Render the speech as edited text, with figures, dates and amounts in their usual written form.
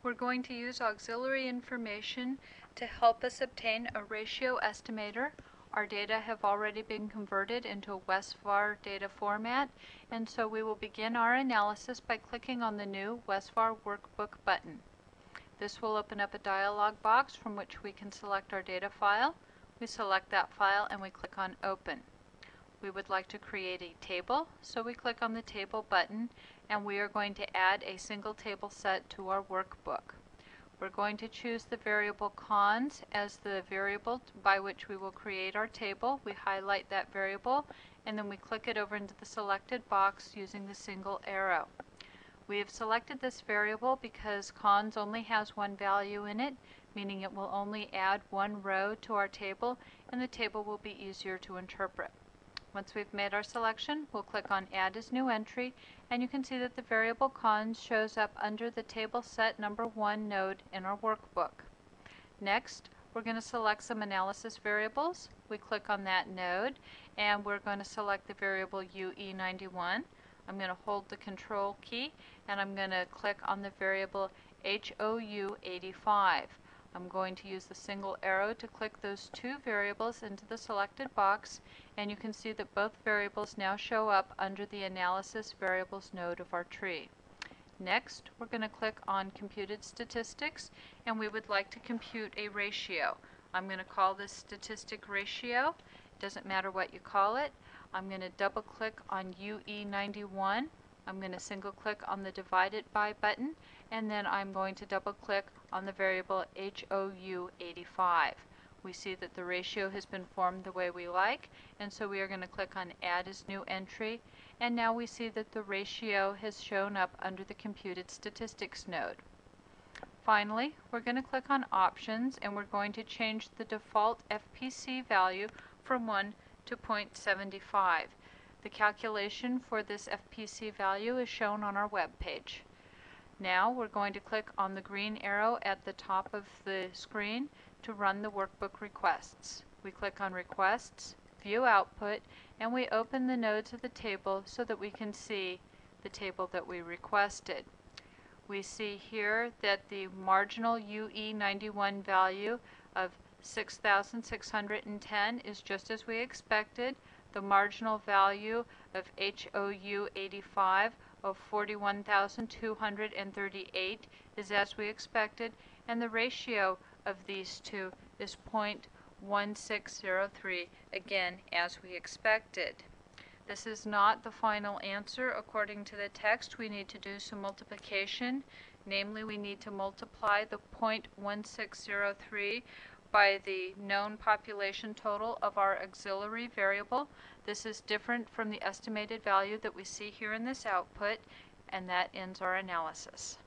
We're going to use auxiliary information to help us obtain a ratio estimator. Our data have already been converted into a WESVAR data format, and so we will begin our analysis by clicking on the new WESVAR Workbook button. This will open up a dialog box from which we can select our data file. We select that file and we click on Open. We would like to create a table, so we click on the Table button, and we are going to add a single table set to our workbook. We're going to choose the variable cons as the variable by which we will create our table. We highlight that variable, and then we click it over into the selected box using the single arrow. We have selected this variable because cons only has one value in it, meaning it will only add one row to our table, and the table will be easier to interpret. Once we've made our selection, we'll click on Add as New Entry, and you can see that the variable cons shows up under the table set number 1 node in our workbook. Next, we're going to select some analysis variables. We click on that node, and we're going to select the variable UE91. I'm going to hold the Control key, and I'm going to click on the variable HOU85. I'm going to use the single arrow to click those two variables into the selected box, and you can see that both variables now show up under the Analysis Variables node of our tree. Next, we're going to click on Computed Statistics, and we would like to compute a ratio. I'm going to call this statistic ratio. It doesn't matter what you call it. I'm going to double click on UE91. I'm going to single click on the Divide It By button, and then I'm going to double click on the variable HOU85. We see that the ratio has been formed the way we like, and so we are going to click on Add as New Entry, and now we see that the ratio has shown up under the Computed Statistics node. Finally, we're going to click on Options, and we're going to change the default FPC value from 1 to 0.75. The calculation for this FPC value is shown on our web page. Now we're going to click on the green arrow at the top of the screen to run the workbook requests. We click on Requests, View Output, and we open the nodes of the table so that we can see the table that we requested. We see here that the marginal UE91 value of 6,610 is just as we expected. The marginal value of HOU85 of 41,238 is as we expected, and the ratio of these two is 0.1603, again as we expected. This is not the final answer. According to the text, we need to do some multiplication. Namely, we need to multiply the 0.1603 by the known population total of our auxiliary variable. This is different from the estimated value that we see here in this output, and that ends our analysis.